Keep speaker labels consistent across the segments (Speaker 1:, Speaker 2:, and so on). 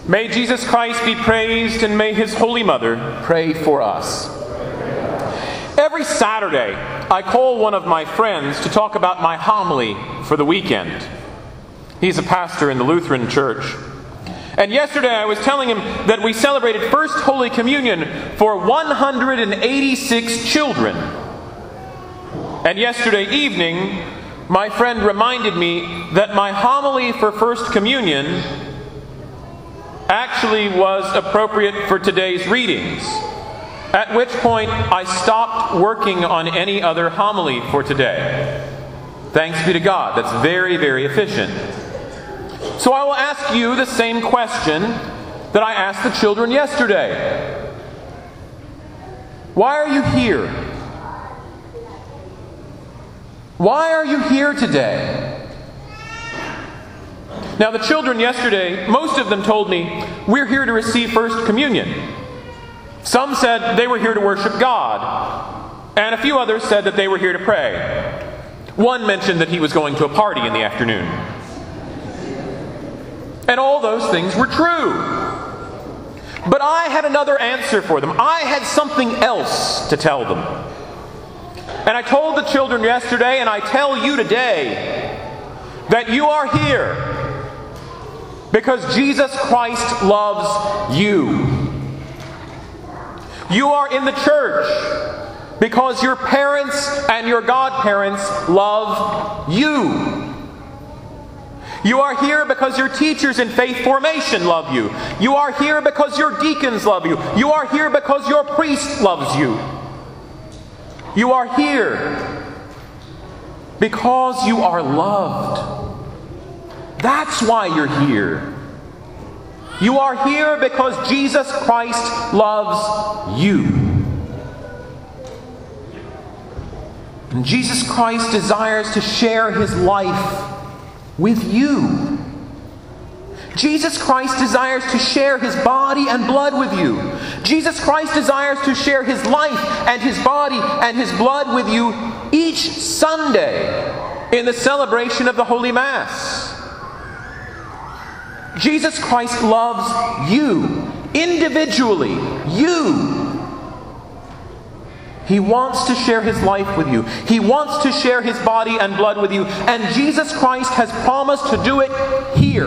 Speaker 1: May Jesus Christ be praised, and may His Holy Mother pray for us. Every Saturday, I call one of my friends to talk about my homily for the weekend. He's a pastor in the Lutheran Church. And yesterday I was telling him that we celebrated First Holy Communion for 186 children. And yesterday evening, my friend reminded me that my homily for First Communion actually was appropriate for today's readings, at which point I stopped working on any other homily for today. Thanks be to God, that's very, very efficient. So I will ask you the same question that I asked the children yesterday. Why are you here? Why are you here today? Now, the children yesterday, most of them told me, we're here to receive First Communion. Some said they were here to worship God, and a few others said that they were here to pray. One mentioned that he was going to a party in the afternoon. And all those things were true. But I had another answer for them. I had something else to tell them. And I told the children yesterday, and I tell you today, that you are here because Jesus Christ loves you. You are in the church because your parents and your godparents love you. You are here because your teachers in faith formation love you. You are here because your deacons love you. You are here because your priest loves you. You are here because you are loved. That's why you're here. You are here because Jesus Christ loves you. And Jesus Christ desires to share His life with you. Jesus Christ desires to share His body and blood with you. Jesus Christ desires to share His life and His body and His blood with you each Sunday in the celebration of the Holy Mass. Jesus Christ loves you individually. You. He wants to share His life with you. He wants to share His body and blood with you. And Jesus Christ has promised to do it here.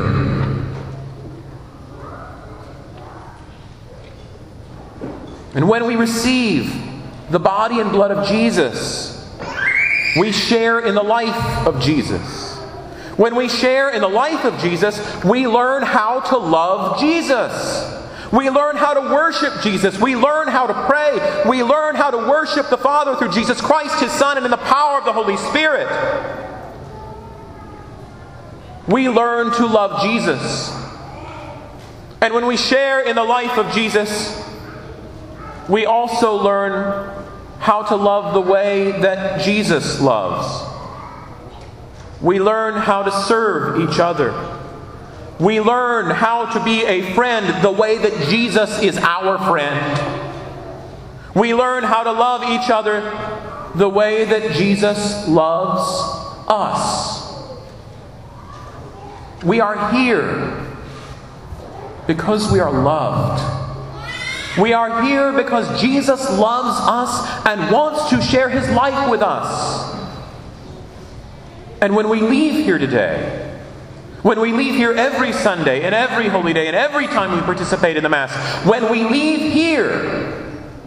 Speaker 1: And when we receive the body and blood of Jesus, we share in the life of Jesus. When we share in the life of Jesus, we learn how to love Jesus. We learn how to worship Jesus. We learn how to pray. We learn how to worship the Father through Jesus Christ, His Son, and in the power of the Holy Spirit. We learn to love Jesus. And when we share in the life of Jesus, we also learn how to love the way that Jesus loves. We learn how to serve each other. We learn how to be a friend the way that Jesus is our friend. We learn how to love each other the way that Jesus loves us. We are here because we are loved. We are here because Jesus loves us and wants to share His life with us. And when we leave here today, when we leave here every Sunday and every Holy Day and every time we participate in the Mass, when we leave here,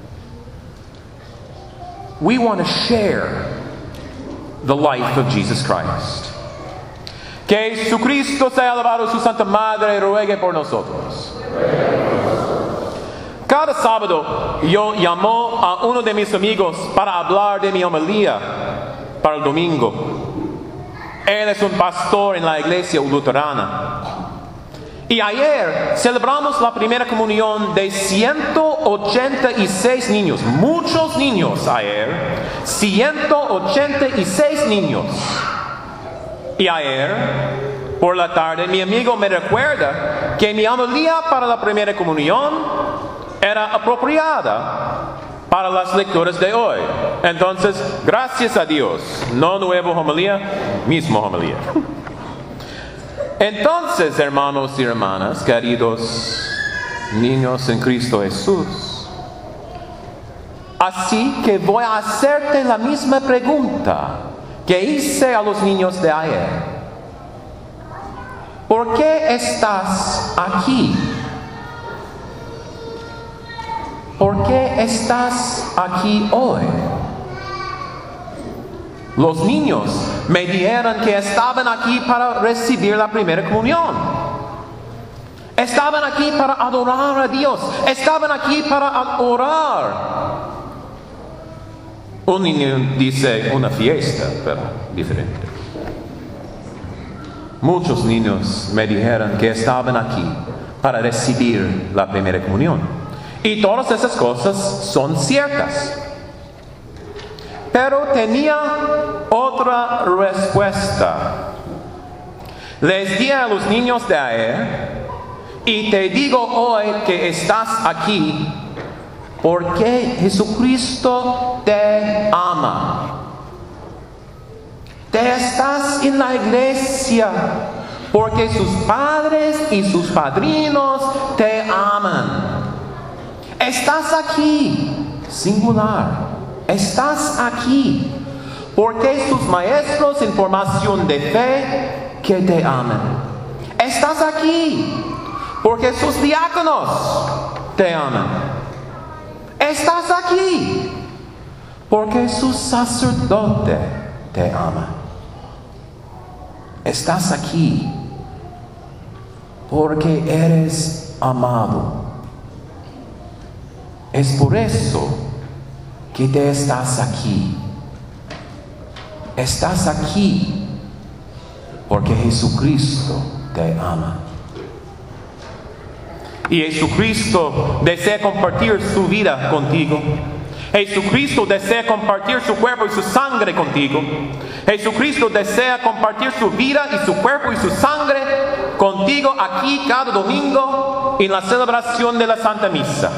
Speaker 1: we want to share the life of Jesus Christ. Que Jesucristo sea alabado, su Santa Madre ruegue por nosotros. Cada sábado yo llamo a uno de mis amigos para hablar de mi homilía para el domingo. Él es un pastor en la iglesia luterana. Y ayer celebramos la primera comunión de 186 niños. Muchos niños ayer. 186 niños. Y ayer, por la tarde, mi amigo me recuerda que mi homilía para la primera comunión era apropiada para las lecturas de hoy. Entonces, gracias a Dios, no nuevo homilía, mismo homilía. Entonces, hermanos y hermanas, queridos niños en Cristo Jesús, así que voy a hacerte la misma pregunta que hice a los niños de ayer. ¿Por qué estás aquí? ¿Por qué estás aquí hoy? Los niños me dijeron que estaban aquí para recibir la primera comunión. Estaban aquí para adorar a Dios. Estaban aquí para orar. Un niño dice una fiesta, pero diferente. Muchos niños me dijeron que estaban aquí para recibir la primera comunión. Y todas esas cosas son ciertas. Pero tenía otra respuesta. Les di a los niños de ayer, y te digo hoy que estás aquí porque Jesucristo te ama. Te estás en la iglesia porque sus padres y sus padrinos te aman. Estás aquí, singular. Estás aquí porque sus maestros en formación de fe que te aman. Estás aquí porque sus diáconos te aman. Estás aquí porque su sacerdote te ama. Estás aquí porque eres amado. Es por eso que te estás aquí. Estás aquí porque Jesucristo te ama. Y Jesucristo desea compartir su vida contigo. Jesucristo desea compartir su cuerpo y su sangre contigo. Jesucristo desea compartir su vida y su cuerpo y su sangre contigo aquí cada domingo en la celebración de la Santa Misa.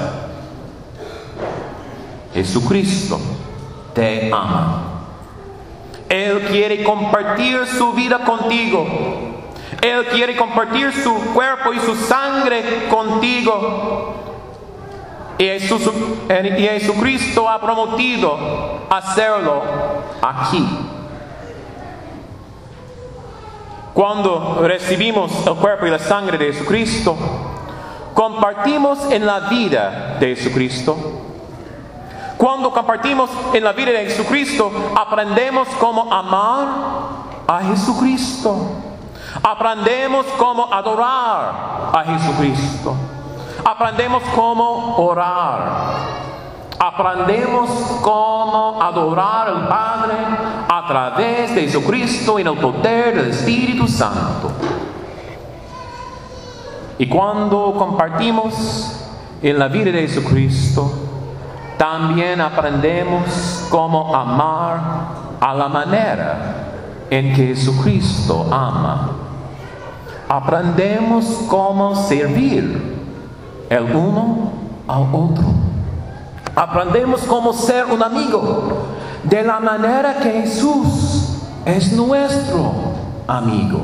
Speaker 1: Jesucristo te ama. Él quiere compartir su vida contigo. Él quiere compartir su cuerpo y su sangre contigo. Y Jesucristo ha prometido hacerlo aquí. Cuando recibimos el cuerpo y la sangre de Jesucristo, compartimos en la vida de Jesucristo. Cuando compartimos en la vida de Jesucristo, aprendemos cómo amar a Jesucristo. Aprendemos cómo adorar a Jesucristo. Aprendemos cómo orar. Aprendemos cómo adorar al Padre a través de Jesucristo en el poder del Espíritu Santo. Y cuando compartimos en la vida de Jesucristo, también aprendemos cómo amar a la manera en que Jesucristo ama. Aprendemos cómo servir el uno al otro. Aprendemos cómo ser un amigo de la manera que Jesús es nuestro amigo.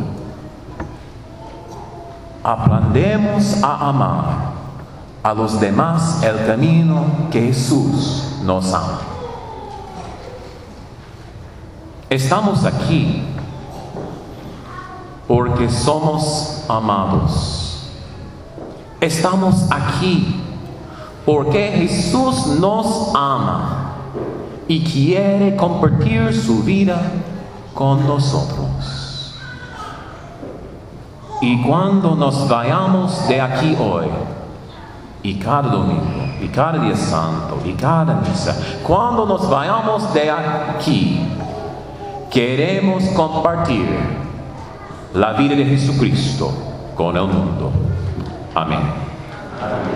Speaker 1: Aprendemos a amar a los demás el camino que Jesús nos ama. Estamos aquí porque somos amados. Estamos aquí porque Jesús nos ama y quiere compartir su vida con nosotros. Y cuando nos vayamos de aquí hoy, y cada domingo, y cada día santo, y cada misa, cuando nos vayamos de aquí, queremos compartir la vida de Jesucristo con el mundo. Amén.